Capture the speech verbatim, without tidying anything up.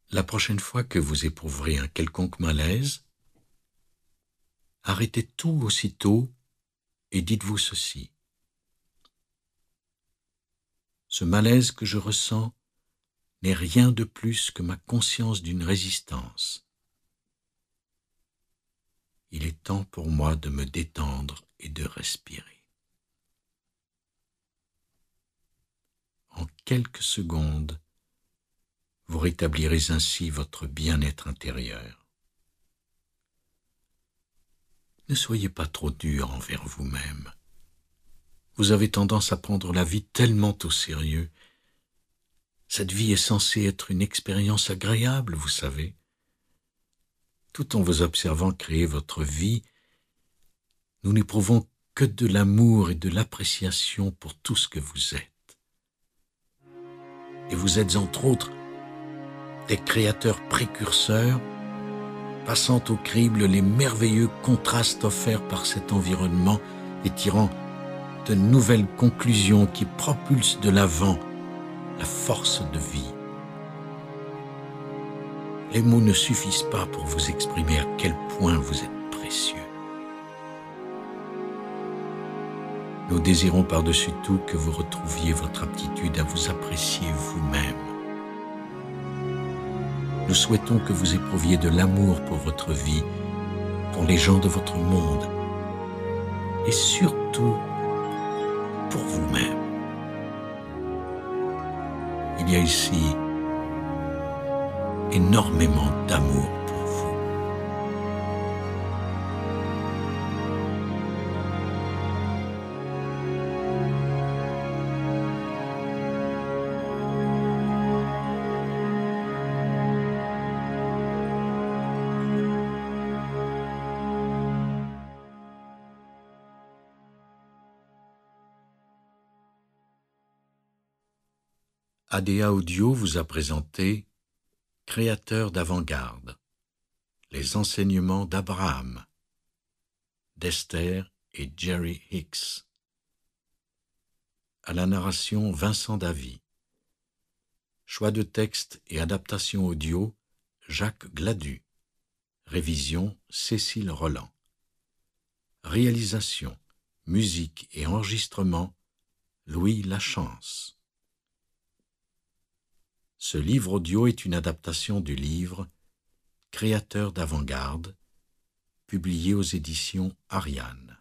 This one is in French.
La prochaine fois que vous éprouverez un quelconque malaise, arrêtez tout aussitôt et dites-vous ceci. Ce malaise que je ressens n'est rien de plus que ma conscience d'une résistance. Il est temps pour moi de me détendre et de respirer. En quelques secondes, vous rétablirez ainsi votre bien-être intérieur. Ne soyez pas trop dur envers vous-même. Vous avez tendance à prendre la vie tellement au sérieux. Cette vie est censée être une expérience agréable, vous savez. Tout en vous observant créer votre vie, nous n'éprouvons que de l'amour et de l'appréciation pour tout ce que vous êtes. Et vous êtes entre autres des créateurs précurseurs, passant au crible les merveilleux contrastes offerts par cet environnement et tirant de nouvelles conclusions qui propulsent de l'avant la force de vie. Les mots ne suffisent pas pour vous exprimer à quel point vous êtes précieux. Nous désirons par-dessus tout que vous retrouviez votre aptitude à vous apprécier vous-même. Nous souhaitons que vous éprouviez de l'amour pour votre vie, pour les gens de votre monde, et surtout pour vous-même. Il y a ici énormément d'amour pour vous. A D A Audio vous a présenté Créateurs d'avant-garde, les enseignements d'Abraham, d'Esther et Jerry Hicks. À la narration Vincent Davy. Choix de texte et adaptation audio Jacques Gladu. Révision Cécile Roland. Réalisation, musique et enregistrement Louis Lachance. Ce livre audio est une adaptation du livre Créateurs d'avant-garde, publié aux éditions Ariane.